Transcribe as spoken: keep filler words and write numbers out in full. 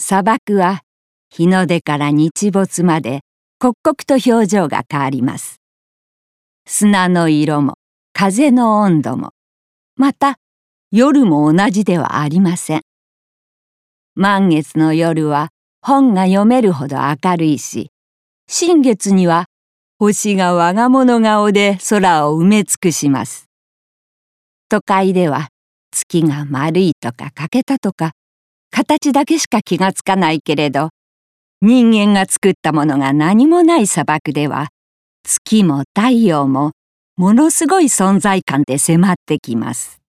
砂漠は日の出から日没まで刻々と表情が変わります。砂の色も風の温度も、また夜も同じではありません。満月の夜は本が読めるほど明るいし、新月には星が我が物顔で空を埋め尽くします。都会では月が丸いとか欠けたとか、形だけしか気がつかないけれど、人間が作ったものが何もない砂漠では、月も太陽もものすごい存在感で迫ってきます。